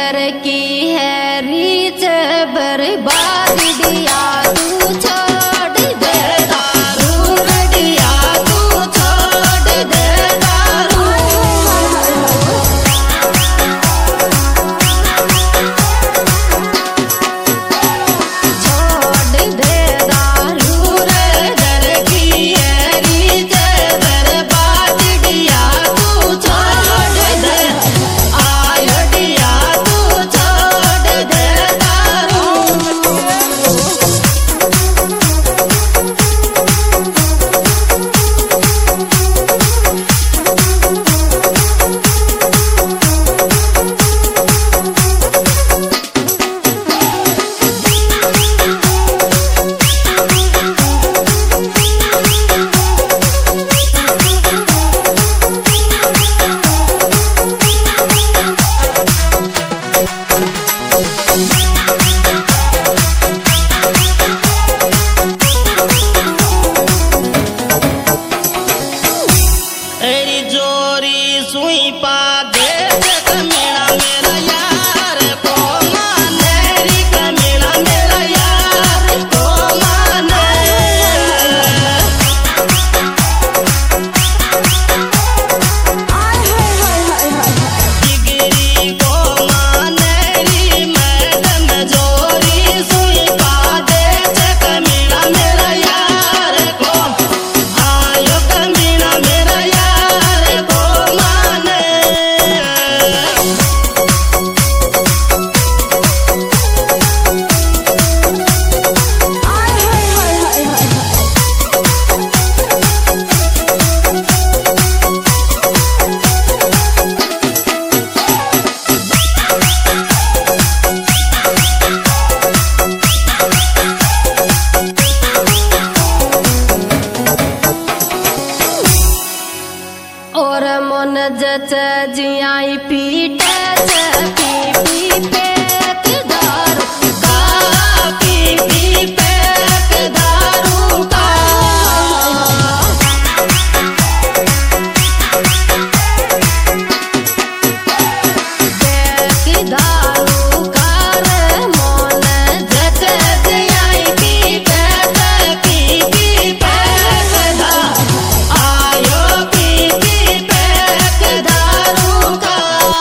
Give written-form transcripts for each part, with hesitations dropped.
घर की है रीच बर्बाद दिया तू छोड़ दे दारू रडिया तू छोड़ दे दारू छोड़ दे दारू रे घर की है रीच बर्बाद दिया तू छोड़ दे आयो दिया तू छोड़ दे दारू और मन जच जियाई पीटे पी पी पेट दारू का पी पी पेट दारू का पेट दारू का रे मन जच जियाई पीटे पी पी पेट दारू आयो पी पी पेट दारू का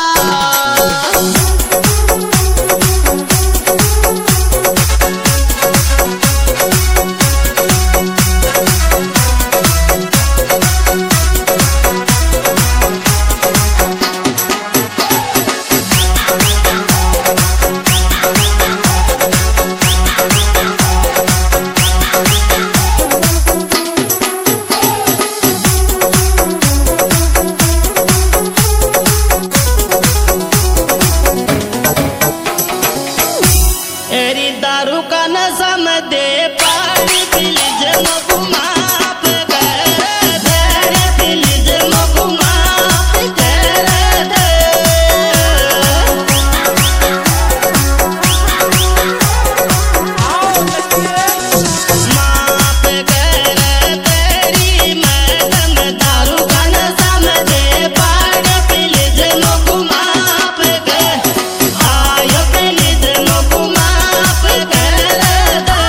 एरी दारू का नशा में दे पानी प्लीज मगु माफ कर दे रे प्लीज मगु माफ कर दे माफ कर तेरी मैडम दारू का नशा में दे पानी प्लीज मगु माफ कर आयो प्लीज मगु माफ कर दे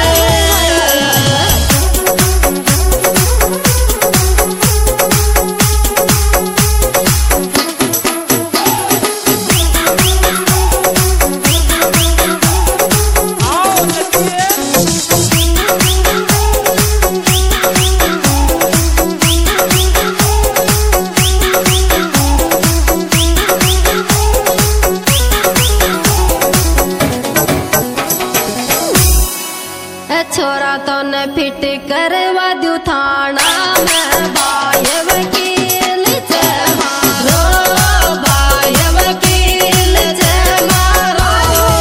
छोरा तो न फिट करवा दू थाना में बाय वकील से मारो बाय वकील से मारो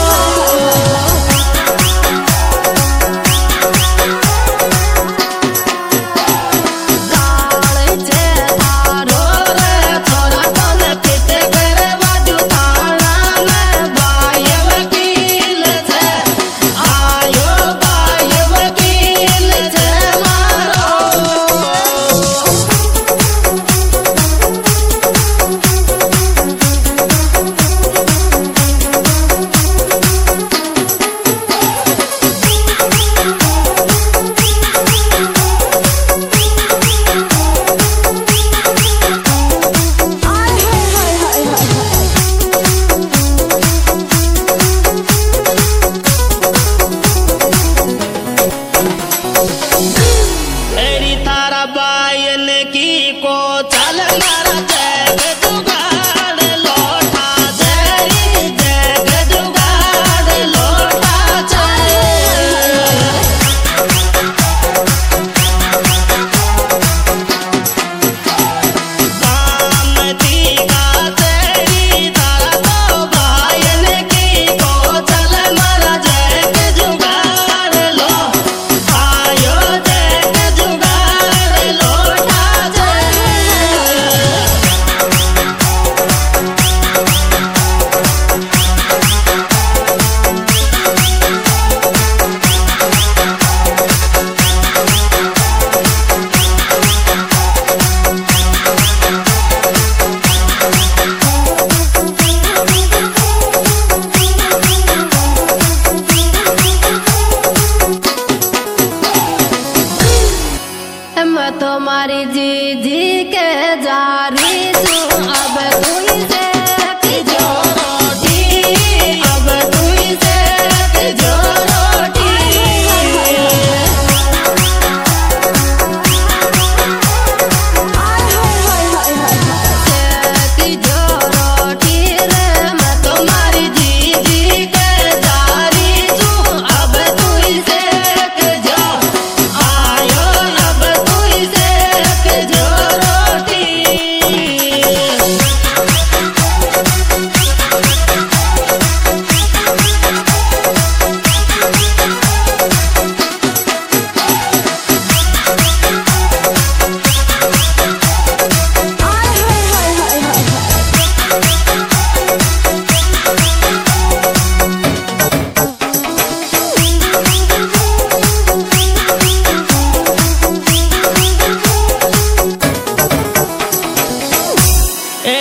गाल से धारो रे छोरा तो न फिट करवा दू थाना में बाय वकील से आयो बाय वकील से मारो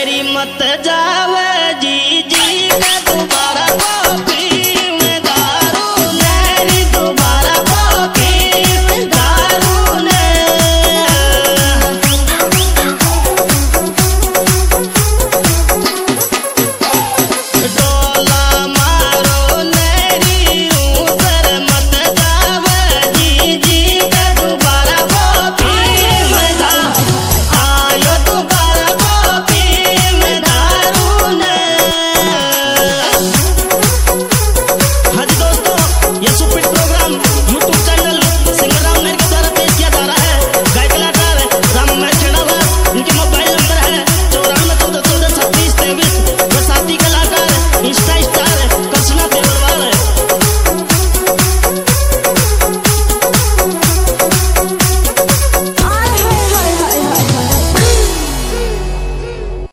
तेरी मत जावे जी जी का दोबारा कॉपी